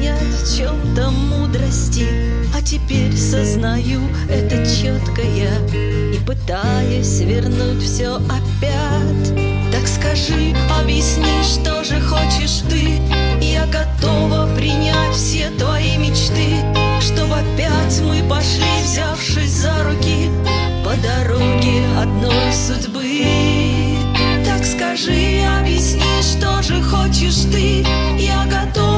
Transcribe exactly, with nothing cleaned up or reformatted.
понять в чем-то мудрости, а теперь сознаю это четко я и пытаюсь вернуть все опять. Так скажи, объясни, что же хочешь ты? Я готова принять все твои мечты, чтоб опять мы пошли, взявшись за руки, по дороге одной судьбы. Так скажи, объясни, что же хочешь ты? Я готова